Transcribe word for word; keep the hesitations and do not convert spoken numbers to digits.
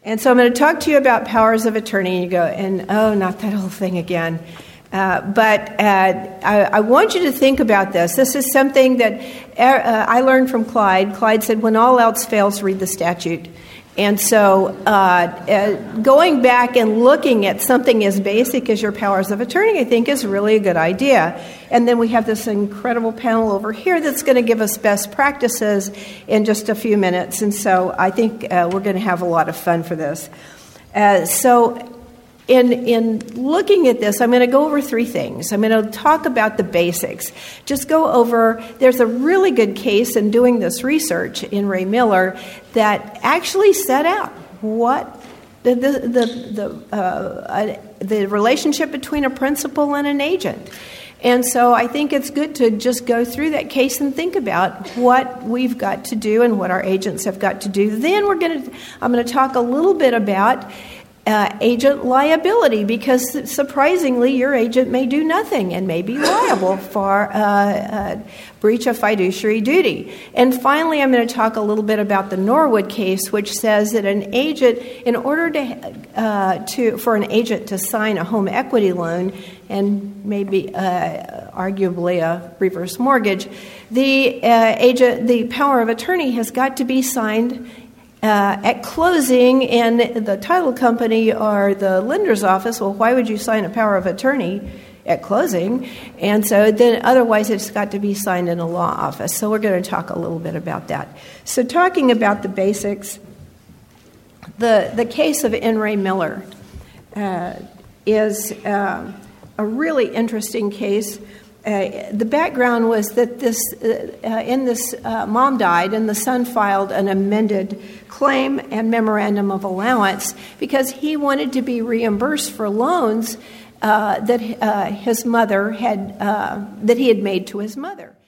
And so I'm going to talk to you about powers of attorney, and you go, and oh, not that whole thing again. Uh, but uh, I, I want you to think about this. This is something that uh, I learned from Clyde. Clyde said, when all else fails, read the statute. And so uh, uh, going back and looking at something as basic as your powers of attorney, I think, is really a good idea. And then we have this incredible panel over here that's going to give us best practices in just a few minutes. And so I think uh, we're going to have a lot of fun for this. Uh, so in in looking at this, I'm going to go over three things. I'm going to talk about the basics. Just go over, there's a really good case in doing this research in Ray Miller that actually set out what the the the the, uh, the relationship between a principal and an agent. And so I think it's good to just go through that case and think about what we've got to do and what our agents have got to do. Then we're going to I'm going to talk a little bit about Uh, agent liability, because surprisingly, your agent may do nothing and may be liable for uh, uh, breach of fiduciary duty. And finally, I'm going to talk a little bit about the Norwood case, which says that an agent, in order to uh, to for an agent to sign a home equity loan and maybe uh, arguably a reverse mortgage, the uh, agent, the power of attorney, has got to be signed Uh, at closing, and the title company or the lender's office, well, why would you sign a power of attorney at closing? And so then otherwise it's got to be signed in a law office. So we're going to talk a little bit about that. So talking about the basics, the, the case of N. Ray Miller uh, is uh, a really interesting case. Uh, the background was that this, uh, uh, in this, uh, mom died, and the son filed an amended claim and memorandum of allowance because he wanted to be reimbursed for loans uh, that uh, his mother had uh, that he had made to his mother.